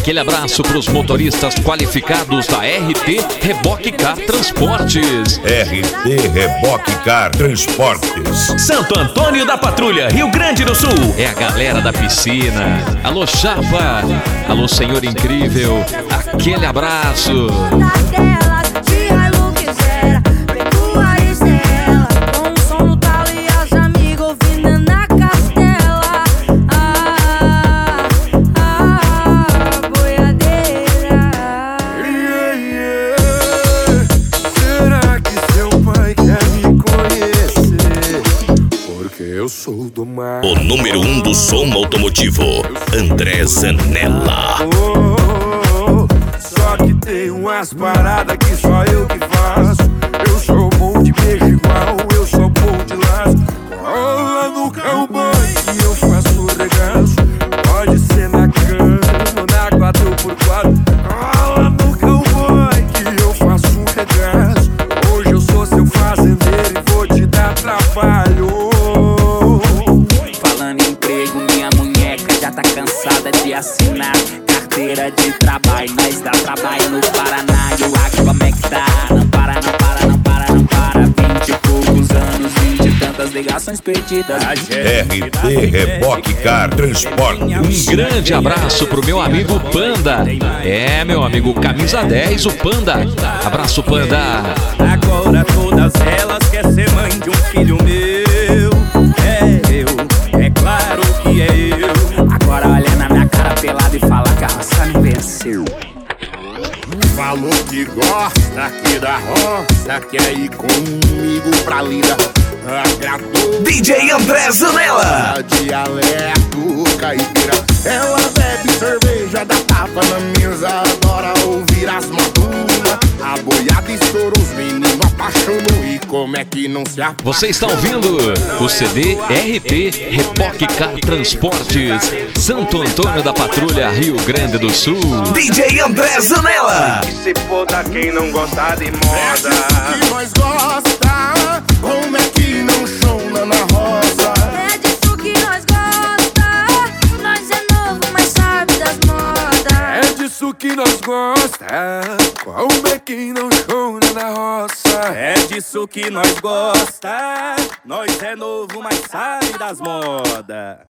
Aquele abraço para os motoristas qualificados da RT Reboque Car Transportes. RT Reboque Car Transportes. Santo Antônio da Patrulha, Rio Grande do Sul. É a galera da piscina. Alô, chapa. Alô, senhor incrível. Aquele abraço. O número 1 do som automotivo, André Zanella. Só que tem umas paradas que só eu que faço. Eu sou bom de beijo igual, eu sou bom de laço. Rola no cowboy que eu faço regaço. Pode ser na cama, na 4x4. Rola no cowboy que eu faço um regaço. Hoje eu sou seu fazendeiro e vou te dar trabalho. Cansada de assinar carteira de trabalho. Nós dá trabalho no Paraná. E o Acre como é que tá? Não para, não para, não para, não para. 20 e poucos anos, 20 e tantas ligações perdidas. RT Reboque Car Transportes. Um grande abraço pro meu amigo Panda. É, meu amigo Camisa 10, o Panda. Abraço, Panda. Agora todas elas querem ser mãe de um filho meu. É eu, é claro que é eu. Agora olha na minha cara pelada e fala que a raça me venceu. Falou que gosta aqui da roça, quer ir comigo pra lida. Agradou DJ André Zanella. Dialeto caipira. Ela bebe cerveja da tapa na mesa, adora ouvir as maduras. A boiada estourou, os meninos apaixonou. E como é que não se apaixonou? Você está ouvindo o CD RT Reboque Car Transportes, Santo Antônio da Patrulha, Rio Grande do Sul. DJ André Zanella. Se foda quem não gosta de moda. É disso que nós gosta. Como é que não chona na roça? É disso que nós gosta. Nós é novo, mas sabe das modas. É disso que nós gosta. Como é que não chona na roça? É disso que nós gosta. Nós é novo, mas sabe das modas.